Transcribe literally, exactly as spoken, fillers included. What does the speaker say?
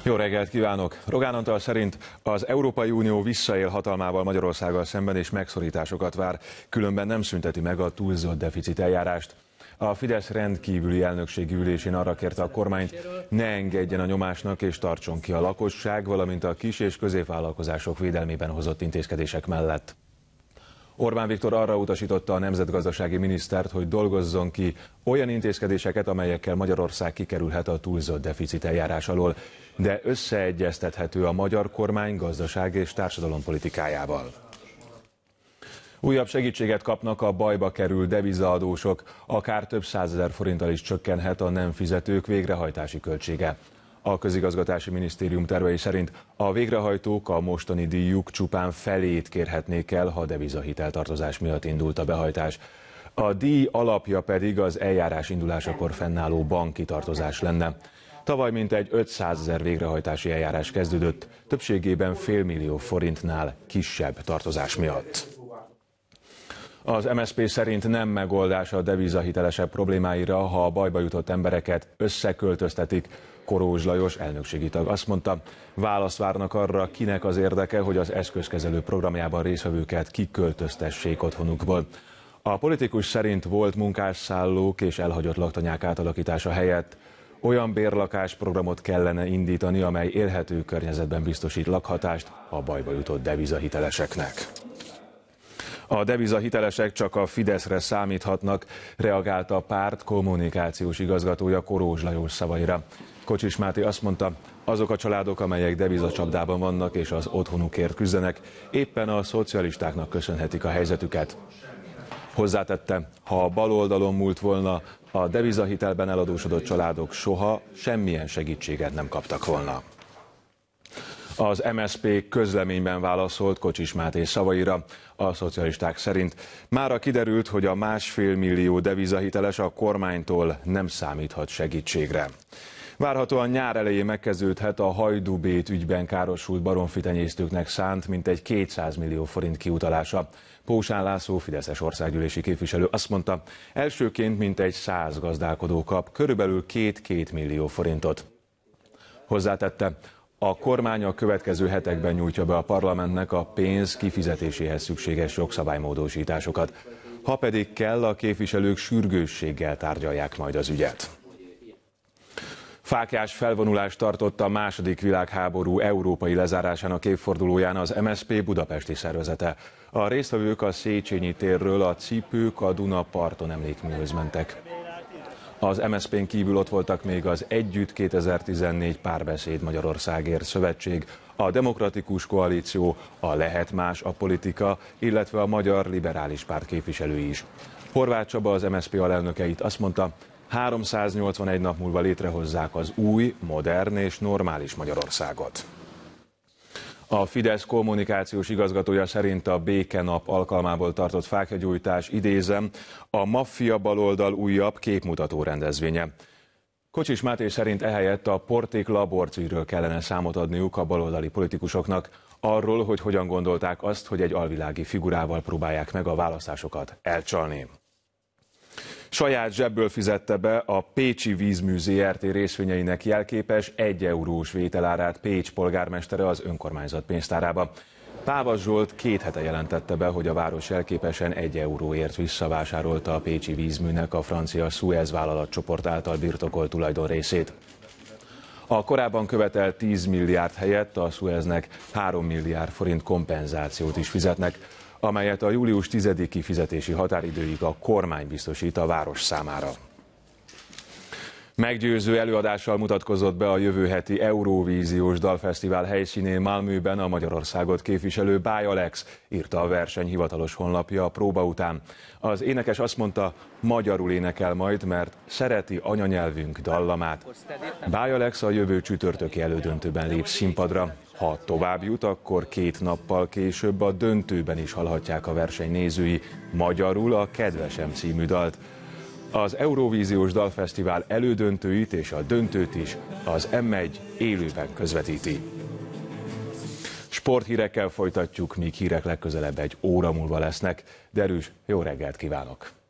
Jó reggelt kívánok! Rogán Antal szerint az Európai Unió visszaél hatalmával Magyarországgal szemben és megszorításokat vár, különben nem szünteti meg a túlzott deficit eljárást. A Fidesz rendkívüli elnökségi ülésén arra kérte a kormányt, ne engedjen a nyomásnak és tartson ki a lakosság, valamint a kis- és középvállalkozások védelmében hozott intézkedések mellett. Orbán Viktor arra utasította a nemzetgazdasági minisztert, hogy dolgozzon ki olyan intézkedéseket, amelyekkel Magyarország kikerülhet a túlzott deficit eljárás alól, de összeegyeztethető a magyar kormány gazdaság és társadalompolitikájával. Újabb segítséget kapnak a bajba került devizaadósok, akár több százezer forinttal is csökkenhet a nem fizetők végrehajtási költsége. A közigazgatási minisztérium tervei szerint a végrehajtók a mostani díjuk csupán felét kérhetnék el, ha devizahiteltartozás miatt indult a behajtás. A díj alapja pedig az eljárás indulásakor fennálló banki tartozás lenne. Tavaly mintegy ötszázezer végrehajtási eljárás kezdődött, többségében félmillió forintnál kisebb tartozás miatt. Az em es zé pé szerint nem megoldás a devizahitelesek problémáira, ha a bajba jutott embereket összeköltöztetik. Korózs Lajos elnökségi tag azt mondta, választ várnak arra, kinek az érdeke, hogy az eszközkezelő programjában résztvevőket kiköltöztessék otthonukból. A politikus szerint volt munkásszállók és elhagyott laktanyák átalakítása helyett olyan bérlakásprogramot kellene indítani, amely élhető környezetben biztosít lakhatást a bajba jutott devizahiteleseknek. A devizahitelesek csak a Fideszre számíthatnak, reagálta a párt kommunikációs igazgatója Korózs Lajos szavaira. Kocsis Máté azt mondta, azok a családok, amelyek devizacsapdában vannak és az otthonukért küzdenek, éppen a szocialistáknak köszönhetik a helyzetüket. Hozzátette, ha a baloldalon múlt volna, a devizahitelben eladósodott családok soha semmilyen segítséget nem kaptak volna. Az em es zé pé közleményben válaszolt Kocsis Máté szavaira. A szocialisták szerint mára kiderült, hogy a másfél millió devizahiteles a kormánytól nem számíthat segítségre. Várhatóan nyár elején megkezdődhet a Hajdú-Bét ügyben károsult baromfitenyésztőknek szánt mintegy kétszáz millió forint kiutalása. Pósán László fideszes országgyűlési képviselő azt mondta, elsőként mintegy száz gazdálkodó kap körülbelül két-két millió forintot. Hozzátette, a kormány a következő hetekben nyújtja be a parlamentnek a pénz kifizetéséhez szükséges jogszabálymódosításokat. Ha pedig kell, a képviselők sürgősséggel tárgyalják majd az ügyet. Fáklyás felvonulást tartott a második világháború európai lezárásának évfordulóján az em es zé pé budapesti szervezete. A résztvevők a Széchenyi térről a Cipők a Duna parton emlékműhöz mentek. Az em es zé pén kívül ott voltak még az Együtt kétezer-tizennégy Párbeszéd Magyarországért Szövetség, a Demokratikus Koalíció, a Lehet Más a Politika, illetve a Magyar Liberális Párt képviselői is. Horváth Csaba az em es zé pé alelnökeit azt mondta, háromszáznyolcvanegy nap múlva létrehozzák az új, modern és normális Magyarországot. A Fidesz kommunikációs igazgatója szerint a békenap alkalmából tartott fáklyagyújtás, idézem, a maffia baloldal újabb képmutató rendezvénye. Kocsis Máté szerint ehelyett a Porték laborcűről kellene számot adniuk a baloldali politikusoknak, arról, hogy hogyan gondolták azt, hogy egy alvilági figurával próbálják meg a választásokat elcsalni. Saját zsebből fizette be a Pécsi Vízmű zé er té részvényeinek jelképes egy eurós vételárát Pécs polgármestere az önkormányzat pénztárába. Pávas Zsolt két hete jelentette be, hogy a város jelképesen egy euróért visszavásárolta a Pécsi Vízműnek a francia Suez vállalatcsoport által birtokolt tulajdonrészét. A korábban követelt tíz milliárd helyett a Sueznek három milliárd forint kompenzációt is fizetnek, amelyet a július tizediki fizetési határidőig a kormány biztosít a város számára. Meggyőző előadással mutatkozott be a jövő heti Eurovíziós Dalfesztivál helyszínén Malmöben a Magyarországot képviselő Báj Alex, írta a verseny hivatalos honlapja a próba után. Az énekes azt mondta, magyarul énekel majd, mert szereti anyanyelvünk dallamát. Báj Alex a jövő csütörtöki elődöntőben lép színpadra. Ha tovább jut, akkor két nappal később a döntőben is hallhatják a verseny nézői magyarul a Kedvesem című dalt. Az Eurovíziós Dalfesztivál elődöntőit és a döntőt is az em egy élőben közvetíti. Sporthírekkel folytatjuk, míg hírek legközelebb egy óra múlva lesznek. Derűs, jó reggelt kívánok!